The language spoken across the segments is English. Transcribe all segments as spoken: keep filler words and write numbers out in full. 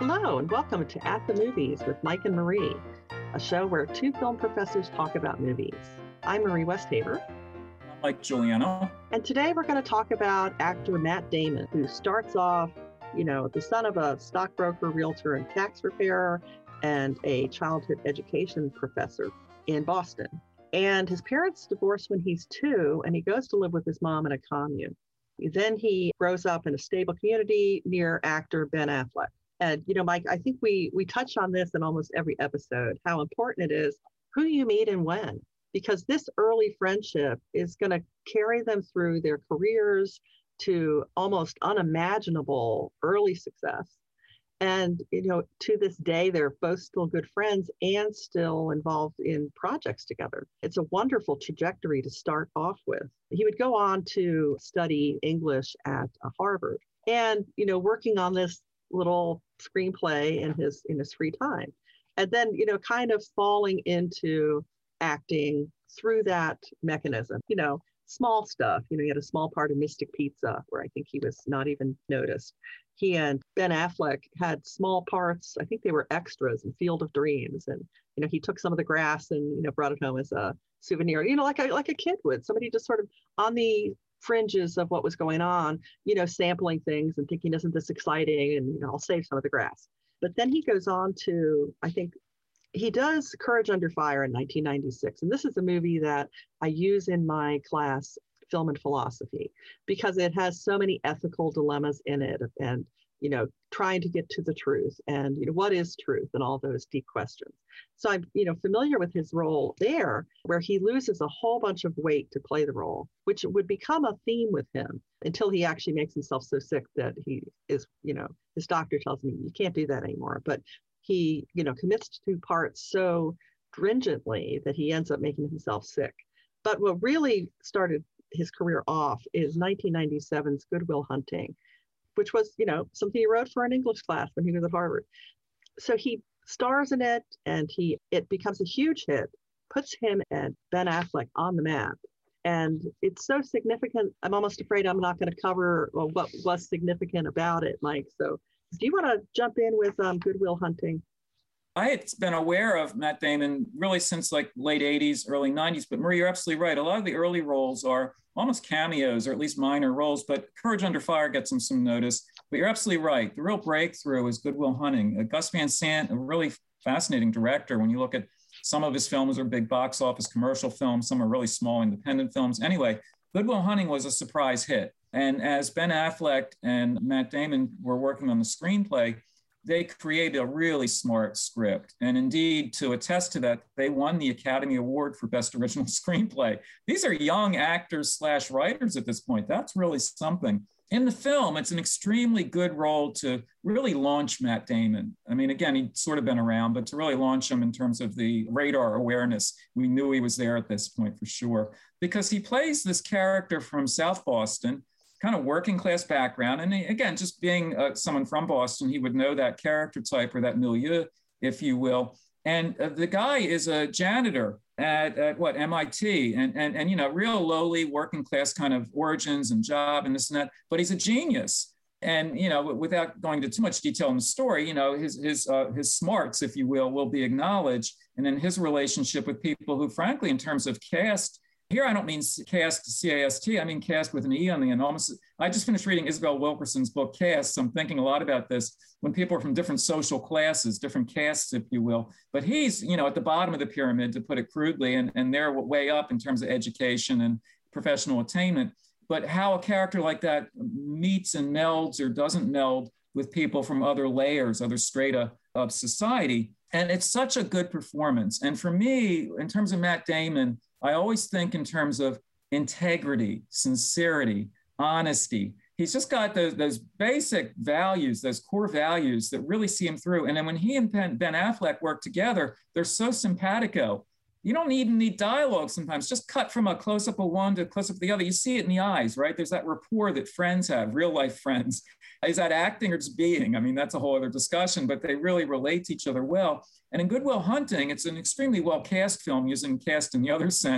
Hello, and welcome to At the Movies with Mike and Marie, a show where two film professors talk about movies. I'm Marie Westhaver. I'm Mike Giuliano. And today we're going to talk about actor Matt Damon, who starts off, you know, the son of a stockbroker, realtor, and tax preparer, and a childhood education professor in Boston. And his parents divorce when he's two, and he goes to live with his mom in a commune. Then he grows up in a stable community near actor Ben Affleck. And, you know, Mike, I think we we touch on this in almost every episode, how important it is who you meet and when, because this early friendship is going to carry them through their careers to almost unimaginable early success. And, you know, to this day, they're both still good friends and still involved in projects together. It's a wonderful trajectory to start off with. He would go on to study English at Harvard and, you know, working on this little screenplay in his in his free time, and then, you know, kind of falling into acting through that mechanism. You know, small stuff. You know, he had a small part of Mystic Pizza where I think he was not even noticed. He and Ben Affleck had small parts. I think they were extras in Field of Dreams, and, you know, he took some of the grass and, you know, brought it home as a souvenir. You know, like a like a kid would. Somebody just sort of on the fringes of what was going on, you know, sampling things and thinking, isn't this exciting? And, you know, I'll save some of the grass. But then he goes on to, I think he does Courage Under Fire in nineteen ninety-six. And this is a movie that I use in my class, Film and Philosophy, because it has so many ethical dilemmas in it, and, you know, trying to get to the truth and, you know, what is truth and all those deep questions. So I'm, you know, familiar with his role there, where he loses a whole bunch of weight to play the role, which would become a theme with him until he actually makes himself so sick that he is, you know, his doctor tells me you can't do that anymore. But he, you know, commits to parts so stringently that he ends up making himself sick. But what really started his career off is nineteen ninety-seven's Good Will Hunting, which was, you know, something he wrote for an English class when he was at Harvard. So he stars in it, and he it becomes a huge hit, puts him and Ben Affleck on the map. And it's so significant, I'm almost afraid I'm not going to cover, well, what was significant about it, Mike. So do you want to jump in with um, Good Will Hunting? I had been aware of Matt Damon really since like late eighties, early nineties. But Marie, you're absolutely right. A lot of the early roles are almost cameos or at least minor roles, but Courage Under Fire gets him some notice. But you're absolutely right. The real breakthrough is Good Will Hunting. Uh, Gus Van Sant, a really fascinating director. When you look at some of his films are big box office commercial films, some are really small independent films. Anyway, Good Will Hunting was a surprise hit. And as Ben Affleck and Matt Damon were working on the screenplay, they created a really smart script. And indeed, to attest to that, they won the Academy Award for Best Original Screenplay. These are young actors slash writers at this point. That's really something. In the film, it's an extremely good role to really launch Matt Damon. I mean, again, he'd sort of been around, but to really launch him in terms of the radar awareness, we knew he was there at this point for sure, because he plays this character from South Boston, kind of working class background. And again, just being uh, someone from Boston, he would know that character type or that milieu, if you will. And uh, the guy is a janitor at, at what, M I T, and, and, and, you know, real lowly working class kind of origins and job and this and that, but he's a genius. And, you know, without going into too much detail in the story, you know, his, his, uh, his smarts, if you will, will be acknowledged. And then his relationship with people who, frankly, in terms of caste, here, I don't mean cast, C A S T, I mean cast with an E on the end. Almost, I just finished reading Isabel Wilkerson's book, Caste, so I'm thinking a lot about this when people are from different social classes, different castes, if you will. But he's, you know, at the bottom of the pyramid, to put it crudely, and, and they're way up in terms of education and professional attainment. But how a character like that meets and melds or doesn't meld with people from other layers, other strata of society. And it's such a good performance. And for me, in terms of Matt Damon, I always think in terms of integrity, sincerity, honesty. He's just got those, those basic values, those core values that really see him through. And then when he and Ben, Ben Affleck work together, they're so simpatico. You don't even need dialogue sometimes. Just cut from a close-up of one to a close-up of the other. You see it in the eyes, right? There's that rapport that friends have, real-life friends. Is that acting or just being? I mean, that's a whole other discussion, but they really relate to each other well. And in Good Will Hunting, it's an extremely well-cast film, using cast in the other sense,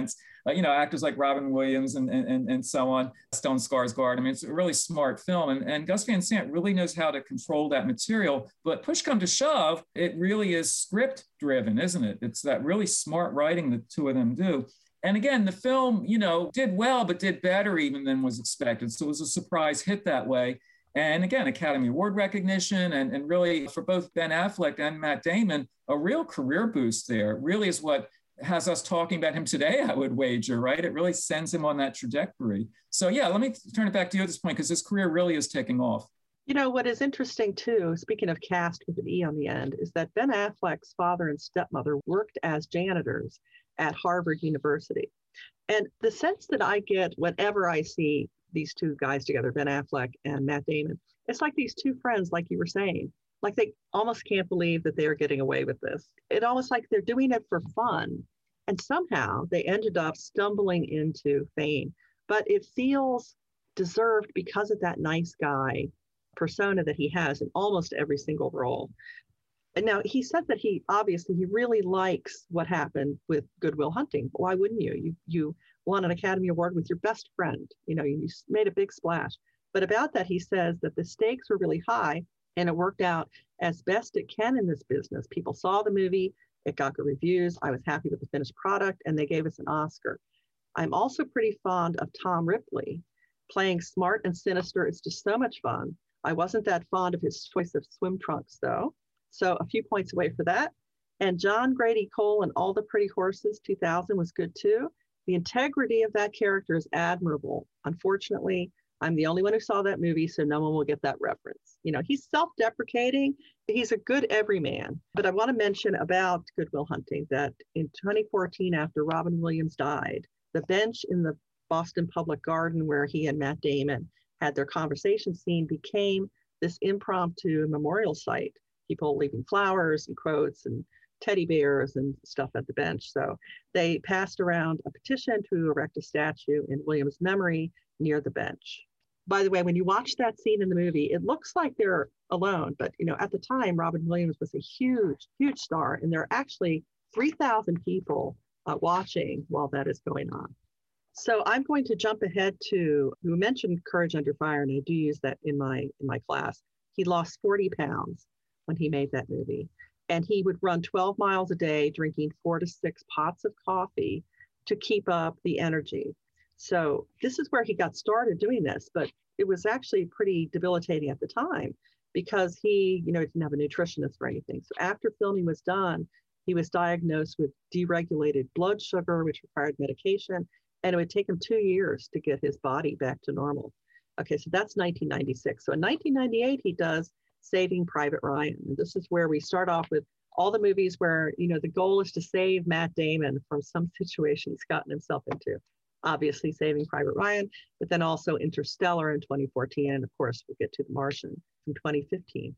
uh, you know, actors like Robin Williams and, and, and so on, Stellan Skarsgård. I mean, it's a really smart film. And, and Gus Van Sant really knows how to control that material. But push come to shove, it really is script driven, isn't it? It's that really smart writing the two of them do. And again, the film, you know, did well, but did better even than was expected. So it was a surprise hit that way. And again, Academy Award recognition, and, and really for both Ben Affleck and Matt Damon, a real career boost there. It really is what has us talking about him today, I would wager, right? It really sends him on that trajectory. So yeah, let me turn it back to you at this point, because his career really is taking off. You know, what is interesting too, speaking of cast with an E on the end, is that Ben Affleck's father and stepmother worked as janitors at Harvard University. And the sense that I get whenever I see these two guys together, Ben Affleck and Matt Damon, it's like these two friends, like you were saying, like they almost can't believe that they are getting away with this. It almost like they're doing it for fun. And somehow they ended up stumbling into fame. But it feels deserved because of that nice guy persona that he has in almost every single role. And now he said that he obviously he really likes what happened with Good Will Hunting. Why wouldn't you? You you won an Academy Award with your best friend. You know, you made a big splash. But about that, he says that the stakes were really high, and it worked out as best it can in this business. People saw the movie, it got good reviews. I was happy with the finished product, and they gave us an Oscar. I'm also pretty fond of Tom Ripley. Playing smart and sinister is just so much fun. I wasn't that fond of his choice of swim trunks, though. So a few points away for that. And John Grady Cole and All the Pretty Horses two thousand was good too. The integrity of that character is admirable. Unfortunately, I'm the only one who saw that movie, so no one will get that reference. You know, he's self-deprecating, but he's a good everyman. But I want to mention about Good Will Hunting that in twenty fourteen, after Robin Williams died, the bench in the Boston Public Garden where he and Matt Damon had their conversation scene became this impromptu memorial site. People leaving flowers and quotes and teddy bears and stuff at the bench. So they passed around a petition to erect a statue in Williams' memory near the bench. By the way, when you watch that scene in the movie, it looks like they're alone, but you know, at the time, Robin Williams was a huge, huge star, and there are actually three thousand people uh, watching while that is going on. So I'm going to jump ahead to, you mentioned Courage Under Fire, and I do use that in my in my class. He lost forty pounds when he made that movie. And he would run twelve miles a day, drinking four to six pots of coffee to keep up the energy. So this is where he got started doing this, but it was actually pretty debilitating at the time because he, you know, didn't have a nutritionist or anything. So after filming was done, he was diagnosed with deregulated blood sugar, which required medication, and it would take him two years to get his body back to normal. Okay, so that's nineteen ninety-six. So in nineteen ninety-eight, he does Saving Private Ryan. And this is where we start off with all the movies where, you know, the goal is to save Matt Damon from some situation he's gotten himself into. Obviously, Saving Private Ryan, but then also Interstellar in twenty fourteen. And of course, we'll get to The Martian from twenty fifteen.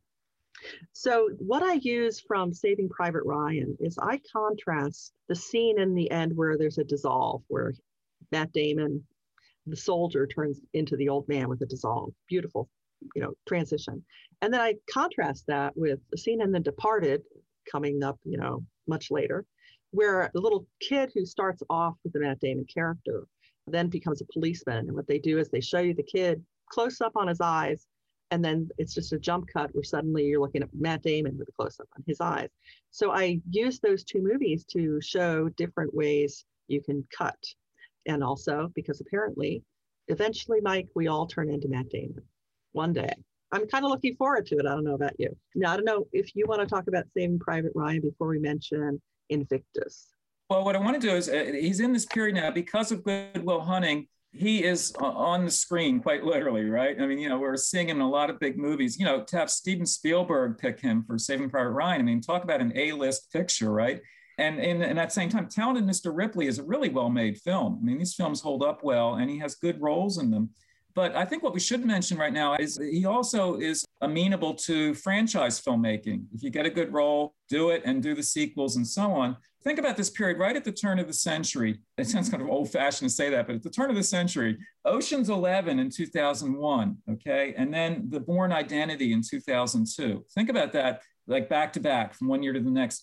So what I use from Saving Private Ryan is I contrast the scene in the end where there's a dissolve, where Matt Damon, the soldier, turns into the old man with a dissolve. Beautiful, you know, transition. And then I contrast that with the scene in The Departed coming up, you know, much later, where the little kid who starts off with the Matt Damon character then becomes a policeman. And what they do is they show you the kid close up on his eyes, and then it's just a jump cut where suddenly you're looking at Matt Damon with a close up on his eyes. So I use those two movies to show different ways you can cut. And also because apparently, eventually, Mike, we all turn into Matt Damon one day. I'm kind of looking forward to it. I don't know about you. Now, I don't know if you want to talk about Saving Private Ryan before we mention Invictus. Well, what I want to do is uh, he's in this period now because of Good Will Hunting. He is uh, on the screen quite literally, right? I mean, you know, we're seeing him in a lot of big movies. You know, to have Steven Spielberg pick him for Saving Private Ryan, I mean, talk about an A-list picture, right? And in, in that same time, Talented Mister Ripley is a really well-made film. I mean, these films hold up well, and he has good roles in them. But I think what we should mention right now is he also is amenable to franchise filmmaking. If you get a good role, do it and do the sequels and so on. Think about this period right at the turn of the century. It sounds kind of old-fashioned to say that, but at the turn of the century, Ocean's Eleven in two thousand one, okay? And then The Bourne Identity in two thousand two. Think about that, like back to back from one year to the next.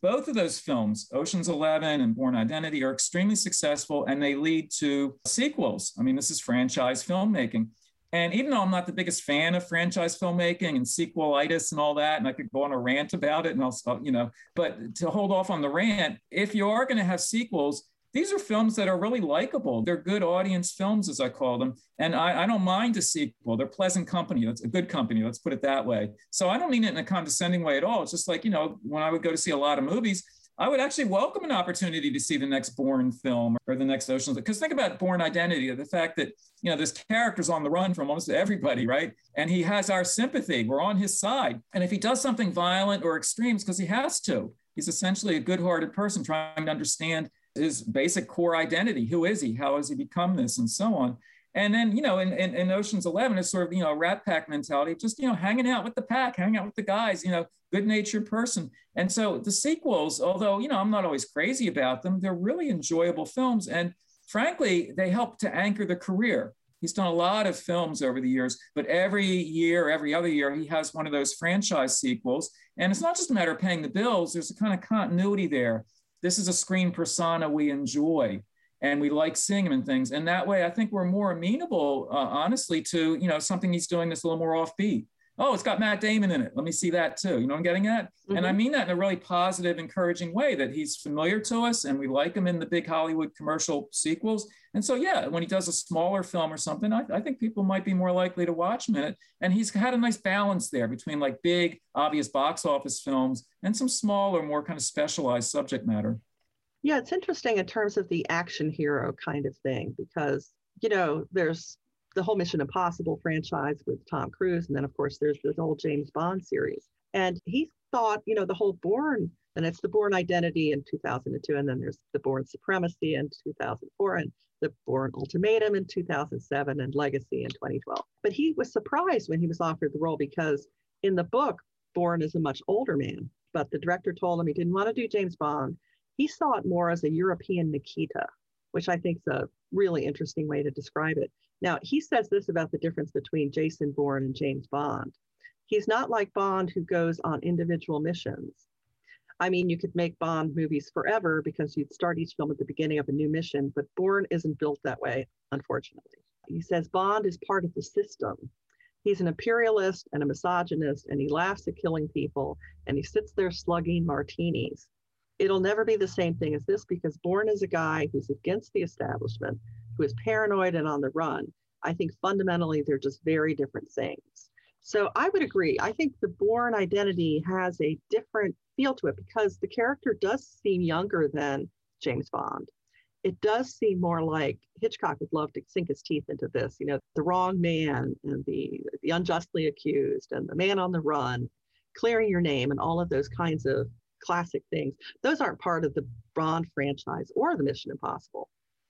both of those films, Ocean's Eleven and Bourne Identity, are extremely successful, and they lead to sequels. I mean, this is franchise filmmaking. And even though I'm not the biggest fan of franchise filmmaking and sequelitis and all that, and I could go on a rant about it, and I'll, you know, but to hold off on the rant, if you are going to have sequels, these are films that are really likable. They're good audience films, as I call them. And I, I don't mind a sequel. They're pleasant company. That's a good company. Let's put it that way. So I don't mean it in a condescending way at all. It's just like, you know, when I would go to see a lot of movies, I would actually welcome an opportunity to see the next Bourne film or the next Ocean's. Because think about Bourne Identity, the fact that, you know, this character's on the run from almost everybody, right? And he has our sympathy. We're on his side. And if he does something violent or extreme, it's because he has to. He's essentially a good-hearted person trying to understand his basic core identity. Who is he? How has he become this? And so on. And then, you know, in, in, in Ocean's Eleven, it's sort of, you know, Rat Pack mentality, just, you know, hanging out with the pack, hanging out with the guys, you know, good-natured person. And so the sequels, although, you know, I'm not always crazy about them, they're really enjoyable films. And frankly, they help to anchor the career. He's done a lot of films over the years, but every year, every other year, he has one of those franchise sequels. And it's not just a matter of paying the bills. There's a kind of continuity there. This is a screen persona we enjoy, and we like seeing him in things. And that way, I think we're more amenable, uh, honestly, to, you know, something he's doing that's a little more offbeat. Oh, it's got Matt Damon in it. Let me see that too. You know what I'm getting at? Mm-hmm. And I mean that in a really positive, encouraging way, that he's familiar to us and we like him in the big Hollywood commercial sequels. And so, yeah, when he does a smaller film or something, I, I think people might be more likely to watch him in it. And he's had a nice balance there between like big, obvious box office films and some smaller, more kind of specialized subject matter. Yeah, it's interesting in terms of the action hero kind of thing, because, you know, there's the whole Mission Impossible franchise with Tom Cruise. And then, of course, there's this old James Bond series. And he thought, you know, the whole Bourne, and it's the Bourne Identity in two thousand two, and then there's the Bourne Supremacy in two thousand four, and the Bourne Ultimatum in two thousand seven, and Legacy in twenty twelve. But he was surprised when he was offered the role, because in the book, Bourne is a much older man, but the director told him he didn't want to do James Bond. He saw it more as a European Nikita, which I think is a really interesting way to describe it. Now, he says this about the difference between Jason Bourne and James Bond. He's not like Bond, who goes on individual missions. I mean, you could make Bond movies forever because you'd start each film at the beginning of a new mission, but Bourne isn't built that way, unfortunately. He says Bond is part of the system. He's an imperialist and a misogynist, and he laughs at killing people, and he sits there slugging martinis. It'll never be the same thing as this, because Bourne is a guy who's against the establishment, who is paranoid and on the run. I think fundamentally they're just very different things. So I would agree. I think the Bourne Identity has a different feel to it, because the character does seem younger than James Bond. It does seem more like Hitchcock would love to sink his teeth into this, you know, the wrong man and the, the unjustly accused and the man on the run, clearing your name and all of those kinds of classic things. Those aren't part of the Bond franchise or the Mission Impossible.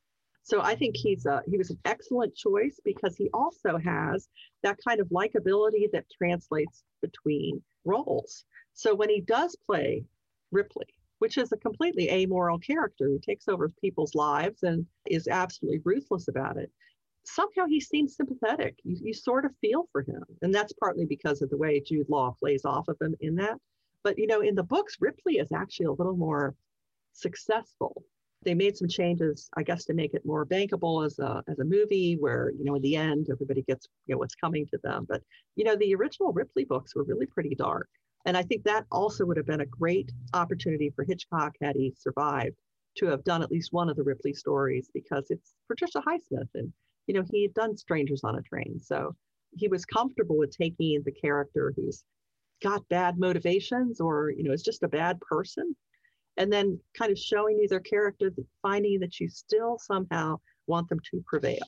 So I think he's a, he was an excellent choice, because he also has that kind of likability that translates between roles. So when he does play Ripley, which is a completely amoral character who takes over people's lives and is absolutely ruthless about it, somehow he seems sympathetic. You, you sort of feel for him. And that's partly because of the way Jude Law plays off of him in that. But, you know, in the books, Ripley is actually a little more successful. They made some changes, I guess, to make it more bankable as a as a movie where, you know, in the end, everybody gets, you know, what's coming to them. But, you know, the original Ripley books were really pretty dark. And I think that also would have been a great opportunity for Hitchcock, had he survived, to have done at least one of the Ripley stories, because it's Patricia Highsmith. And, you know, he had done Strangers on a Train. So he was comfortable with taking the character who's got bad motivations, or, you know, is just a bad person, and then kind of showing you their character, finding that you still somehow want them to prevail.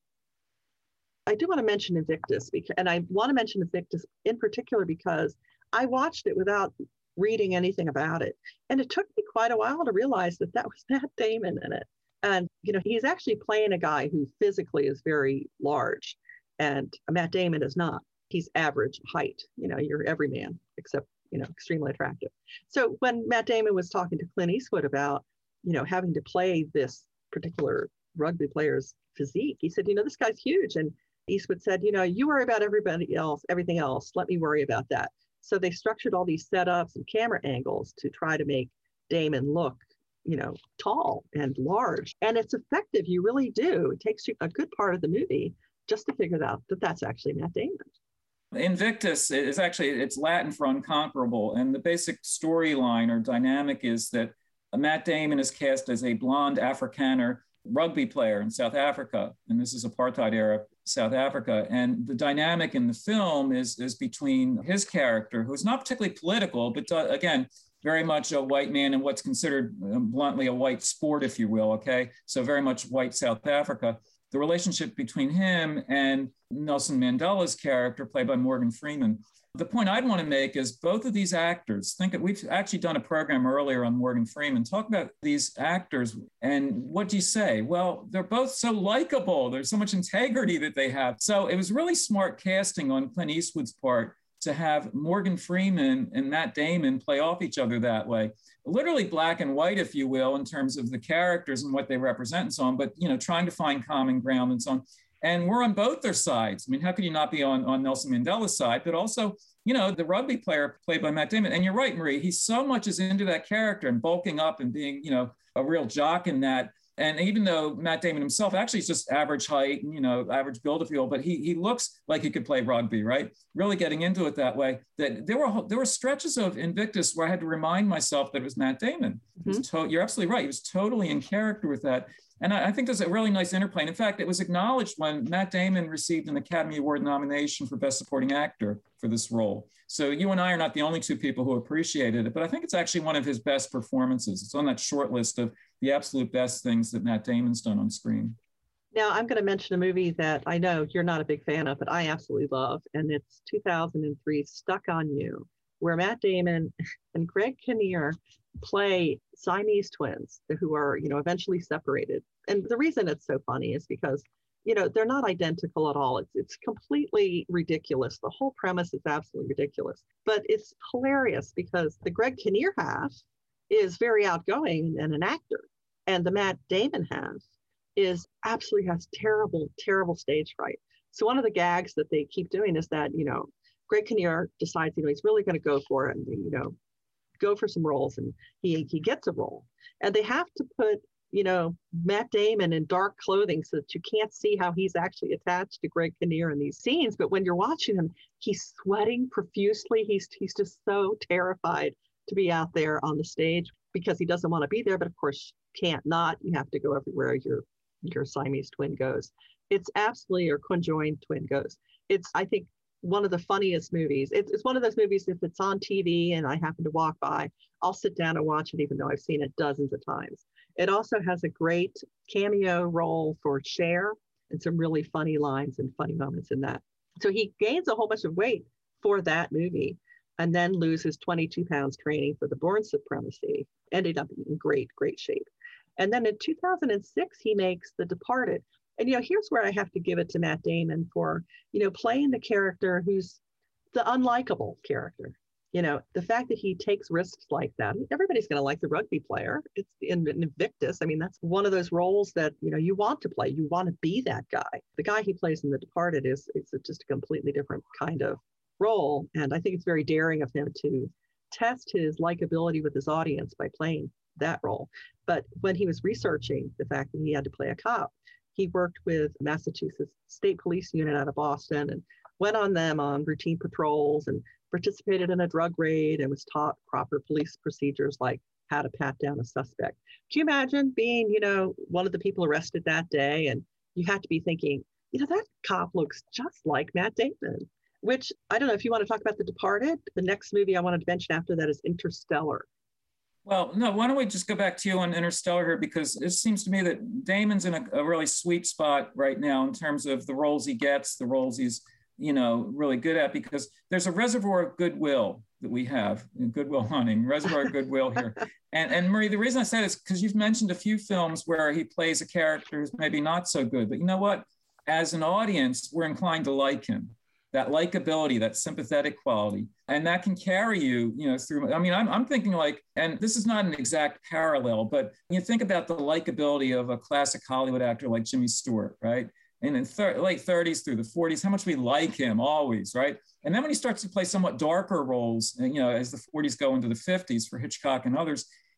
I do want to mention Invictus, because, and I want to mention Invictus in particular because I watched it without reading anything about it. And it took me quite a while to realize that that was Matt Damon in it. And, you know, he's actually playing a guy who physically is very large, and Matt Damon is not. He's average height. You know, you're every man except, you know, extremely attractive. So when Matt Damon was talking to Clint Eastwood about, you know, having to play this particular rugby player's physique, he said, you know, this guy's huge. And Eastwood said, you know, you worry about everybody else, everything else. Let me worry about that. So they structured all these setups and camera angles to try to make Damon look, you know, tall and large. And it's effective. You really do. It takes you a good part of the movie just to figure out that that's actually Matt Damon. Invictus is actually, it's Latin for unconquerable. And the basic storyline or dynamic is that Matt Damon is cast as a blonde Afrikaner rugby player in South Africa. And this is apartheid era South Africa. And the dynamic in the film is, is between his character, who's not particularly political, but uh, again, very much a white man in what's considered um, bluntly a white sport, if you will, okay? So very much white South Africa. The relationship between him and Nelson Mandela's character, played by Morgan Freeman. The point I'd want to make is both of these actors, think that we've actually done a program earlier on Morgan Freeman, talk about these actors and what do you say? Well, they're both so likable. There's so much integrity that they have. So it was really smart casting on Clint Eastwood's part to have Morgan Freeman and Matt Damon play off each other that way. Literally black and white, if you will, in terms of the characters and what they represent and so on, but, you know, trying to find common ground and so on. And we're on both their sides. I mean, how could you not be on, on Nelson Mandela's side, but also, you know, the rugby player played by Matt Damon. And you're right, Marie, he so much is into that character and bulking up and being, you know, a real jock in that. And even though Matt Damon himself actually is just average height and, you know, average build, if you will, but he he looks like he could play rugby, right? Really getting into it that way. That there were there were stretches of Invictus where I had to remind myself that it was Matt Damon. Mm-hmm. to- you're absolutely right. He was totally in character with that. And I, I think there's a really nice interplay. And in fact, it was acknowledged when Matt Damon received an Academy Award nomination for Best Supporting Actor for this role. So you and I are not the only two people who appreciated it, but I think it's actually one of his best performances. It's on that short list of the absolute best things that Matt Damon's done on screen. Now, I'm going to mention a movie that I know you're not a big fan of, but I absolutely love, and it's two thousand three Stuck on You, where Matt Damon and Greg Kinnear play Siamese twins who are, you know, eventually separated. And the reason it's so funny is because, you know, they're not identical at all. It's it's completely ridiculous. The whole premise is absolutely ridiculous, but it's hilarious because the Greg Kinnear half is very outgoing and an actor, and the Matt Damon half is absolutely has terrible, terrible stage fright. So one of the gags that they keep doing is that, you know, Greg Kinnear decides, you know, he's really going to go for it and, you know, go for some roles, and he he gets a role, and they have to put, you know, Matt Damon in dark clothing so that you can't see how he's actually attached to Greg Kinnear in these scenes. But when you're watching him, he's sweating profusely. He's he's just so terrified to be out there on the stage because he doesn't want to be there. But of course, can't not. You have to go everywhere your your Siamese twin goes. It's absolutely, or conjoined twin goes. It's, I think, one of the funniest movies. It's, it's one of those movies, if it's on T V and I happen to walk by, I'll sit down and watch it, even though I've seen it dozens of times. It also has a great cameo role for Cher and some really funny lines and funny moments in that. So he gains a whole bunch of weight for that movie and then loses twenty-two pounds training for the Bourne Supremacy. Ended up in great, great shape. And then in two thousand six, he makes The Departed. And, you know, here's where I have to give it to Matt Damon for, you know, playing the character who's the unlikable character. You know, the fact that he takes risks like that, everybody's going to like the rugby player. It's in, in Invictus. I mean, that's one of those roles that, you know, you want to play. You want to be that guy. The guy he plays in The Departed is, is just a completely different kind of role. And I think it's very daring of him to test his likability with his audience by playing that role. But when he was researching the fact that he had to play a cop, he worked with Massachusetts State Police Unit out of Boston and went on them on routine patrols and participated in a drug raid and was taught proper police procedures like how to pat down a suspect. Can you imagine being, you know, one of the people arrested that day, and you had to be thinking, you know, that cop looks just like Matt Damon, which I don't know if you want to talk about The Departed. The next movie I wanted to mention after that is Interstellar. Well, no, why don't we just go back to you on Interstellar here, because it seems to me that Damon's in a, a really sweet spot right now in terms of the roles he gets, the roles he's, you know, really good at, because there's a reservoir of goodwill that we have in Goodwill Hunting, reservoir of goodwill here. And, and Marie, the reason I said it is because you've mentioned a few films where he plays a character who's maybe not so good, but you know what? As an audience, we're inclined to like him. That likability, that sympathetic quality, and that can carry you, you know, through. I mean, I'm, I'm thinking like, and this is not an exact parallel, but you think about the likability of a classic Hollywood actor like Jimmy Stewart, right? And in thir- late thirties through the forties, how much we like him always, right? And then when he starts to play somewhat darker roles, you know, as the forties go into the fifties for Hitchcock and others,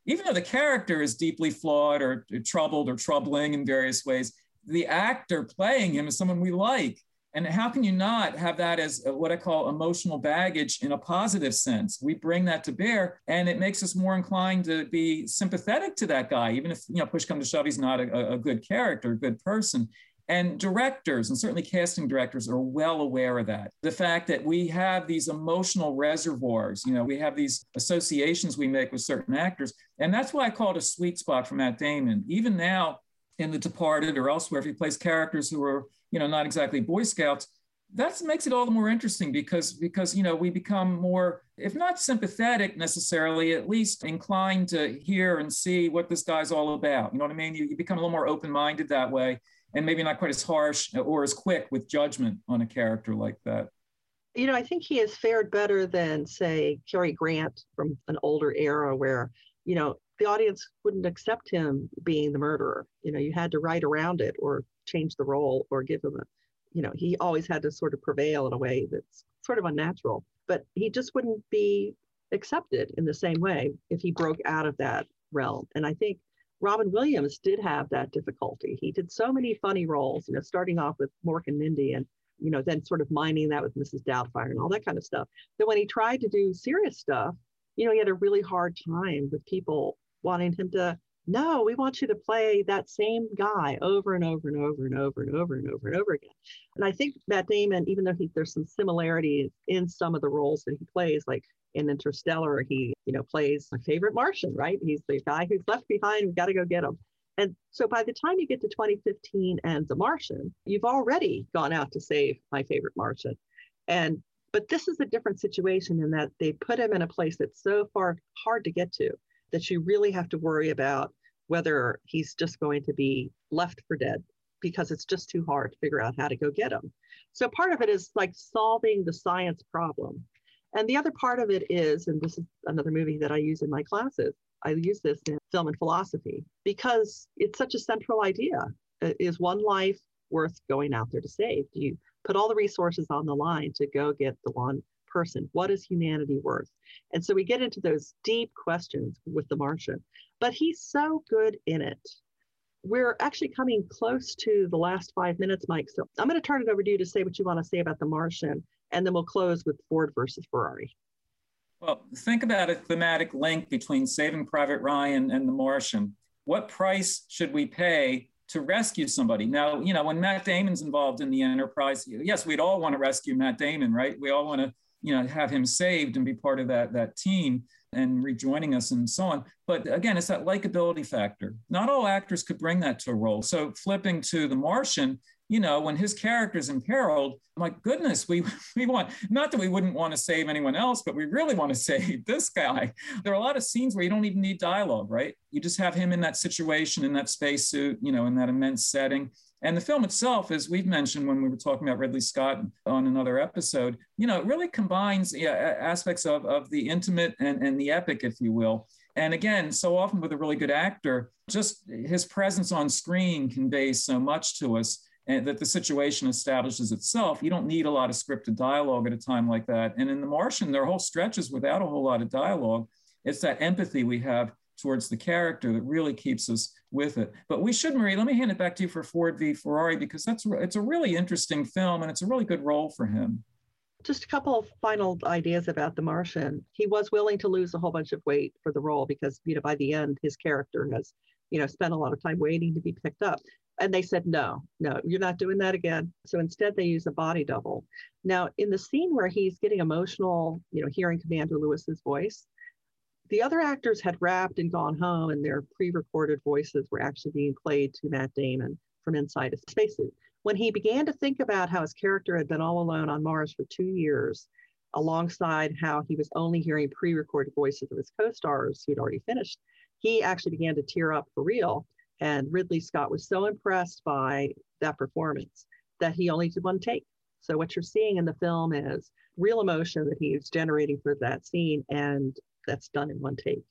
even though the character is deeply flawed or troubled or troubling in various ways, the actor playing him is someone we like. And how can you not have that as what I call emotional baggage in a positive sense? We bring that to bear, and it makes us more inclined to be sympathetic to that guy, even if, you know, push come to shove, he's not a, a good character, a good person. And directors, and certainly casting directors, are well aware of that. The fact that we have these emotional reservoirs, you know, we have these associations we make with certain actors. And that's why I call it a sweet spot for Matt Damon. Even now in The Departed or elsewhere, if he plays characters who are, you know, not exactly Boy Scouts, that makes it all the more interesting because, because, you know, we become more, if not sympathetic necessarily, at least inclined to hear and see what this guy's all about. You know what I mean? You, you become a little more open-minded that way, and maybe not quite as harsh or as quick with judgment on a character like that. You know, I think he has fared better than, say, Cary Grant from an older era where, you know, the audience wouldn't accept him being the murderer. You know, you had to write around it or change the role or give him a, you know, he always had to sort of prevail in a way that's sort of unnatural. But he just wouldn't be accepted in the same way if he broke out of that realm. And I think Robin Williams did have that difficulty. He did so many funny roles, you know, starting off with Mork and Mindy and, you know, then sort of mining that with Missus Doubtfire and all that kind of stuff. That when he tried to do serious stuff, you know, he had a really hard time with people wanting him to, no, we want you to play that same guy over and over and over and over and over and over and over again. And I think Matt Damon, even though he, there's some similarities in some of the roles that he plays, like in Interstellar, he, you know, plays my favorite Martian, right? He's the guy who's left behind. We've got to go get him. And so by the time you get to twenty fifteen and The Martian, you've already gone out to save my favorite Martian. And but this is a different situation in that they put him in a place that's so far hard to get to that you really have to worry about whether he's just going to be left for dead because it's just too hard to figure out how to go get him. So part of it is like solving the science problem. And the other part of it is, and this is another movie that I use in my classes, I use this in film and philosophy because it's such a central idea. Is one life worth going out there to save? Do you put all the resources on the line to go get the one person? What is humanity worth? And so we get into those deep questions with The Martian, but he's so good in it. We're actually coming close to the last five minutes, Mike. So I'm going to turn it over to you to say what you want to say about The Martian, and then we'll close with Ford versus Ferrari. Well, think about a thematic link between Saving Private Ryan and The Martian. What price should we pay to rescue somebody? Now, you know, when Matt Damon's involved in the enterprise, yes, we'd all want to rescue Matt Damon, right? We all want to, you know, have him saved and be part of that, that team and rejoining us and so on. But again, it's that likability factor. Not all actors could bring that to a role. So flipping to The Martian, you know, when his character's imperiled, my goodness, we we want, not that we wouldn't want to save anyone else, but we really want to save this guy. There are a lot of scenes where you don't even need dialogue, right? You just have him in that situation, in that spacesuit, you know, in that immense setting. And the film itself, as we've mentioned when we were talking about Ridley Scott on another episode, you know, it really combines yeah, aspects of, of the intimate and, and the epic, if you will. And again, so often with a really good actor, just his presence on screen conveys so much to us, and that the situation establishes itself. You don't need a lot of scripted dialogue at a time like that. And in The Martian, there are whole stretches without a whole lot of dialogue. It's that empathy we have towards the character that really keeps us with it. But we should, Marie, let me hand it back to you for Ford v Ferrari, because that's it's a really interesting film and it's a really good role for him. Just a couple of final ideas about The Martian. He was willing to lose a whole bunch of weight for the role because, you know, by the end, his character has, you know, spent a lot of time waiting to be picked up. And they said, no, no, you're not doing that again. So instead, they use a body double. Now, in the scene where he's getting emotional, you know, hearing Commander Lewis's voice, the other actors had wrapped and gone home, and their pre-recorded voices were actually being played to Matt Damon from inside a spacesuit. When he began to think about how his character had been all alone on Mars for two years, alongside how he was only hearing pre-recorded voices of his co-stars who'd already finished, he actually began to tear up for real. And Ridley Scott was so impressed by that performance that he only did one take. So what you're seeing in the film is real emotion that he's generating for that scene, and that's done in one take.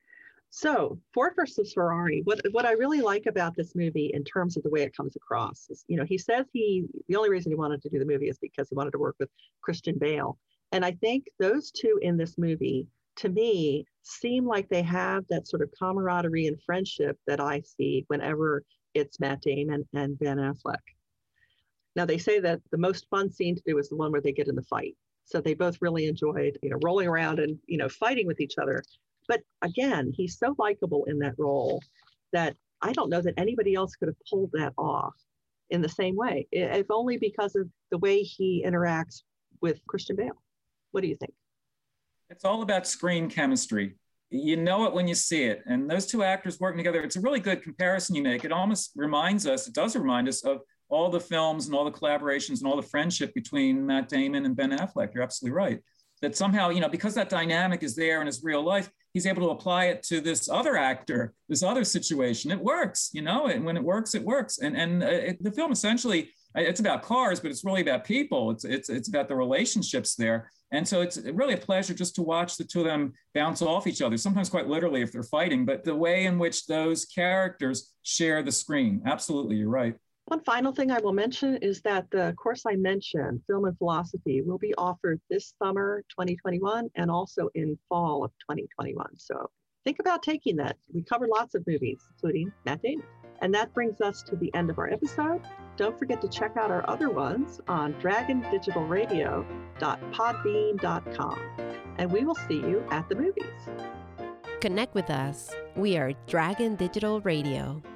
So Ford versus Ferrari, what, what I really like about this movie in terms of the way it comes across is, you know, he says he, the only reason he wanted to do the movie is because he wanted to work with Christian Bale. And I think those two in this movie, to me, seem like they have that sort of camaraderie and friendship that I see whenever it's Matt Damon and Ben Affleck. Now, they say that the most fun scene to do is the one where they get in the fight. So they both really enjoyed, you know, rolling around and, you know, fighting with each other. But again, he's so likable in that role that I don't know that anybody else could have pulled that off in the same way, if only because of the way he interacts with Christian Bale. What do you think? It's all about screen chemistry. You know it when you see it. And those two actors working together, it's a really good comparison you make. It almost reminds us, it does remind us of all the films and all the collaborations and all the friendship between Matt Damon and Ben Affleck. You're absolutely right. That somehow, you know, because that dynamic is there in his real life, he's able to apply it to this other actor, this other situation. It works, you know, and when it works, it works. And and it, the film essentially, it's about cars, but it's really about people. It's it's it's about the relationships there. And so it's really a pleasure just to watch the two of them bounce off each other, sometimes quite literally if they're fighting, but the way in which those characters share the screen. Absolutely, you're right. One final thing I will mention is that the course I mentioned, Film and Philosophy, will be offered this summer twenty twenty-one and also in fall of twenty twenty-one. So think about taking that. We covered lots of movies, including Matt Damon. And that brings us to the end of our episode. Don't forget to check out our other ones on dragon digital radio dot podbean dot com. And we will see you at the movies. Connect with us. We are Dragon Digital Radio.